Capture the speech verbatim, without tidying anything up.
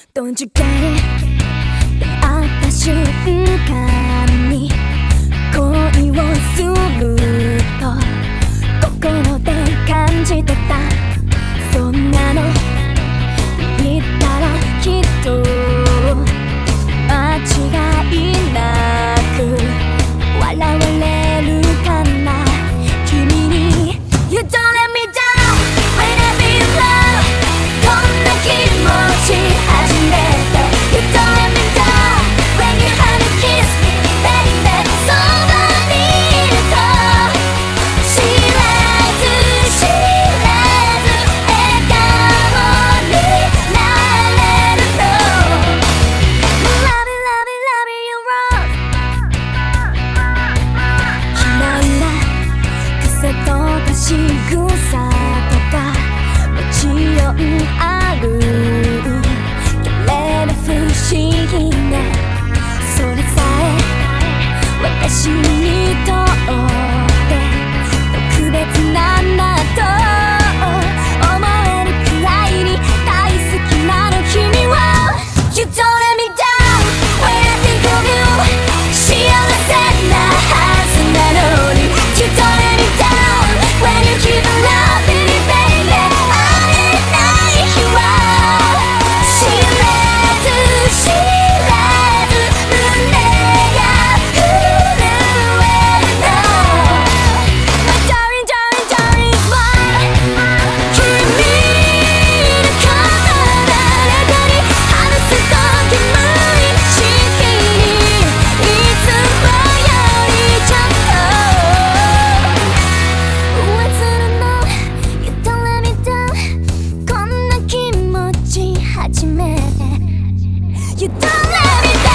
Don't you get it? 出会った瞬間に恋をすると心で感じてた。そんなの言ったらきっと間違いなく笑われるかな。君に You don't let me down whenever you love こんな気持ち初めて You don't let me down when you have to kiss me baby そばにいると知らず知らず笑顔になれるの Love it love it love it you wrong 嫌いな癖とか仕草とかもちろんあるけれど不思議ね。それさえ私にとって特別なんだと思えるくらいに大好きなの君を You don't let me down when I think of you 幸せなはずなのに You don't let me down when you keep on loving me baby 会えない日は知らず知らず胸が震えるの My darling darling darling smile 君のこと誰かに話すとき無意識にいつもよりちょっと忘れない You don't let me down こんな気持ち初めて You don't let me down